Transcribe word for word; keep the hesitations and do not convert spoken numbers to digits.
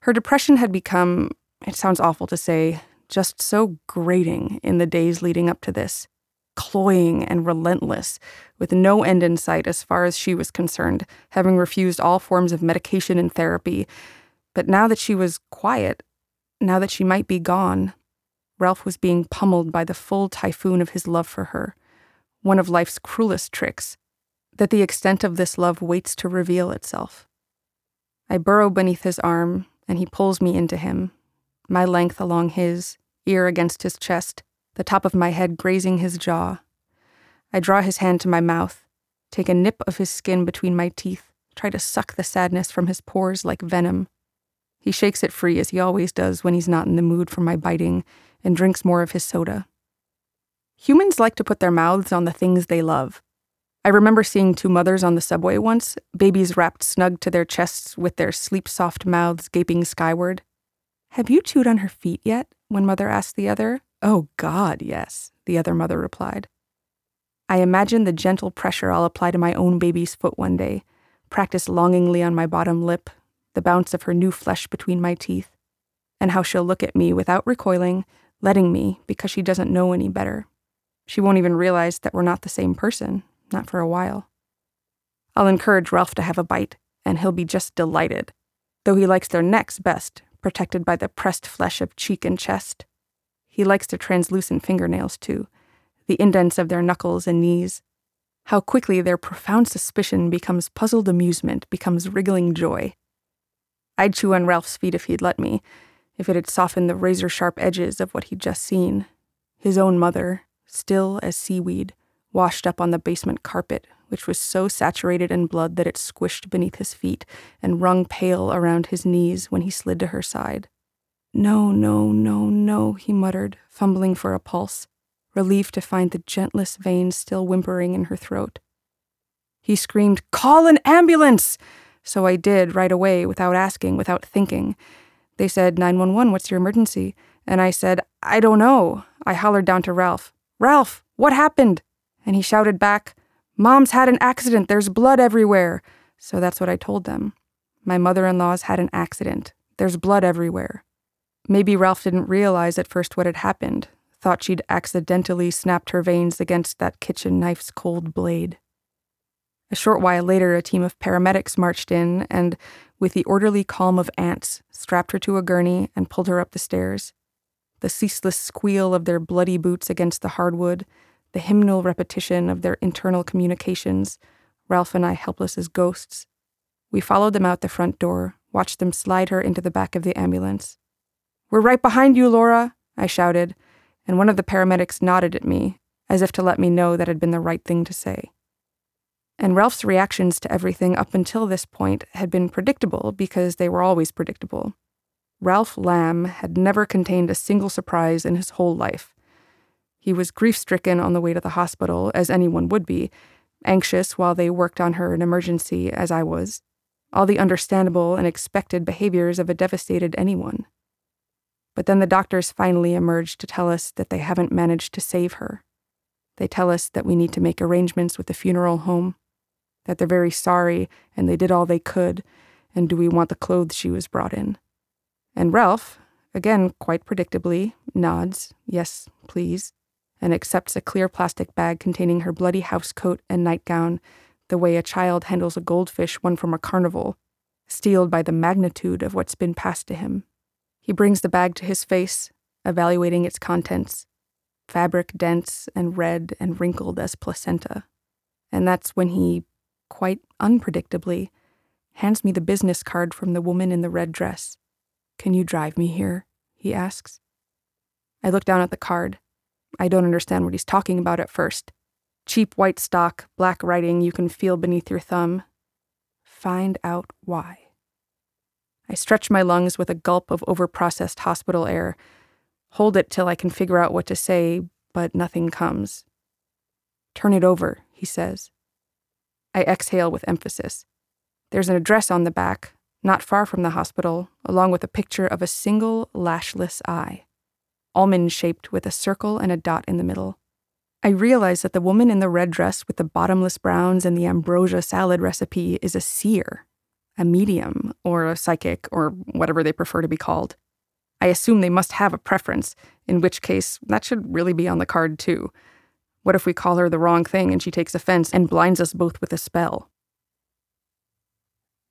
Her depression had become, it sounds awful to say, just so grating in the days leading up to this, cloying and relentless, with no end in sight as far as she was concerned, having refused all forms of medication and therapy. But now that she was quiet, now that she might be gone, Ralph was being pummeled by the full typhoon of his love for her, one of life's cruelest tricks, that the extent of this love waits to reveal itself. I burrow beneath his arm, and he pulls me into him, my length along his, ear against his chest, the top of my head grazing his jaw. I draw his hand to my mouth, take a nip of his skin between my teeth, try to suck the sadness from his pores like venom. He shakes it free as he always does when he's not in the mood for my biting, and drinks more of his soda. Humans like to put their mouths on the things they love. I remember seeing two mothers on the subway once, babies wrapped snug to their chests with their sleep-soft mouths gaping skyward. "Have you chewed on her feet yet?" one mother asked the other. "Oh, God, yes," the other mother replied. I imagine the gentle pressure I'll apply to my own baby's foot one day, practice longingly on my bottom lip, the bounce of her new flesh between my teeth, and how she'll look at me without recoiling, letting me because she doesn't know any better. She won't even realize that we're not the same person, not for a while. I'll encourage Ralph to have a bite, and he'll be just delighted, though he likes their necks best, protected by the pressed flesh of cheek and chest. He likes their translucent fingernails, too, the indents of their knuckles and knees. How quickly their profound suspicion becomes puzzled amusement, becomes wriggling joy. I'd chew on Ralph's feet if he'd let me, if it had softened the razor-sharp edges of what he'd just seen. His own mother, still as seaweed, washed up on the basement carpet, which was so saturated in blood that it squished beneath his feet and wrung pale around his knees when he slid to her side. "No, no, no, no," he muttered, fumbling for a pulse, relieved to find the gentlest veins still whimpering in her throat. He screamed, "Call an ambulance!" So I did right away, without asking, without thinking. They said, nine one one, "What's your emergency?" And I said, "I don't know." I hollered down to Ralph, "Ralph, what happened?" And he shouted back, "Mom's had an accident, there's blood everywhere." So that's what I told them. My mother-in-law's had an accident. There's blood everywhere. Maybe Ralph didn't realize at first what had happened, thought she'd accidentally snapped her veins against that kitchen knife's cold blade. A short while later, a team of paramedics marched in and, with the orderly calm of ants, strapped her to a gurney and pulled her up the stairs. The ceaseless squeal of their bloody boots against the hardwood, the hymnal repetition of their internal communications, Ralph and I helpless as ghosts. We followed them out the front door, watched them slide her into the back of the ambulance. "We're right behind you, Laura," I shouted, and one of the paramedics nodded at me, as if to let me know that had been the right thing to say. And Ralph's reactions to everything up until this point had been predictable because they were always predictable. Ralph Lamb had never contained a single surprise in his whole life. He was grief-stricken on the way to the hospital, as anyone would be, anxious while they worked on her in emergency, as I was, all the understandable and expected behaviors of a devastated anyone. But then the doctors finally emerged to tell us that they haven't managed to save her. They tell us that we need to make arrangements with the funeral home, that they're very sorry and they did all they could, and do we want the clothes she was brought in? And Ralph, again quite predictably, nods, "Yes, please," and accepts a clear plastic bag containing her bloody housecoat and nightgown, the way a child handles a goldfish won from a carnival, steeled by the magnitude of what's been passed to him. He brings the bag to his face, evaluating its contents, fabric dense and red and wrinkled as placenta. And that's when he, quite unpredictably, hands me the business card from the woman in the red dress. "Can you drive me here?" he asks. I look down at the card. I don't understand what he's talking about at first. Cheap white stock, black writing you can feel beneath your thumb. Find out why. I stretch my lungs with a gulp of overprocessed hospital air, hold it till I can figure out what to say, but nothing comes. "Turn it over," he says. I exhale with emphasis. There's an address on the back, not far from the hospital, along with a picture of a single lashless eye, almond-shaped with a circle and a dot in the middle. I realize that the woman in the red dress with the bottomless browns and the ambrosia salad recipe is a seer, a medium or a psychic or whatever they prefer to be called. I assume they must have a preference, in which case that should really be on the card too. What if we call her the wrong thing and she takes offense and blinds us both with a spell?